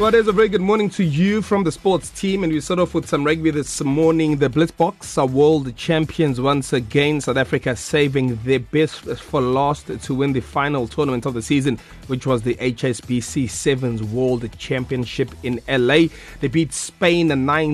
Well, there's a very good morning to you from the sports team, and we start off with some rugby this morning. The Blitzboks are world champions once again. South Africa saving their best for last to win the final tournament of the season, which was the HSBC Sevens World Championship in LA. They beat Spain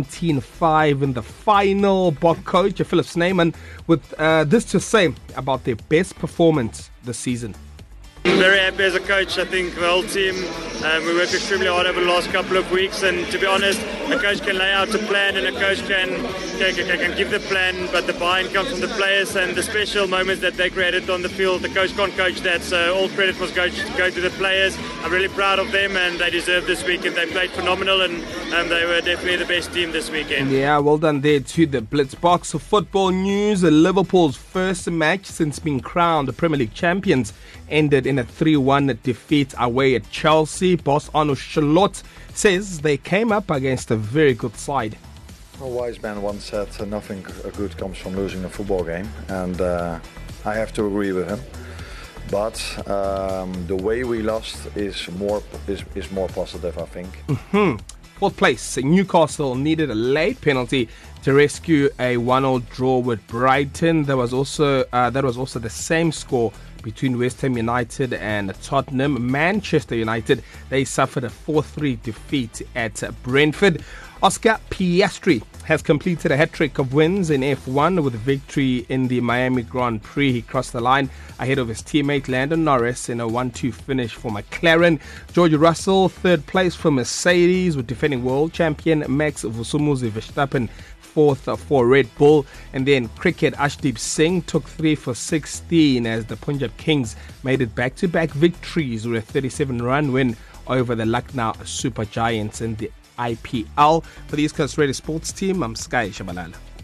19-5 in the final. Bok coach Philip Snyman with this to say about their best performance this season. Very happy as a coach. I think the whole team, we worked extremely hard over the last couple of weeks, and to be honest, a coach can lay out a plan and a coach can give the plan, but the buy-in comes from the players and the special moments that they created on the field. The coach can't coach that, so all credit must go to the players. I'm really proud of them, and they deserve this weekend. They played phenomenal, and they were definitely the best team this weekend. Yeah, well done there to the Blitzboks. So football news, Liverpool's first match since being crowned the Premier League champions ended in a 3-1 defeat away at Chelsea. Boss Arno Slot says they came up against a very good side. A wise man once said, nothing good comes from losing a football game, and I have to agree with him. But the way we lost is more positive, I think. Fourth place, Newcastle needed a late penalty to rescue a 1-1 draw with Brighton. That was also the same score between West Ham United and Tottenham. Manchester United, they suffered a 4-3 defeat at Brentford. Oscar Piastri has completed a hat-trick of wins in F1 with a victory in the Miami Grand Prix. He crossed the line ahead of his teammate Lando Norris in a 1-2 finish for McLaren. George Russell, third place for Mercedes, with defending world champion Max Verstappen fourth for Red Bull. And then cricket, Ashdeep Singh took 3 for 16 as the Punjab Kings made it back-to-back victories with a 37-run win over the Lucknow Super Giants in the IPL. For the East Coast Radio Sports Team, I'm Sky Shabalala.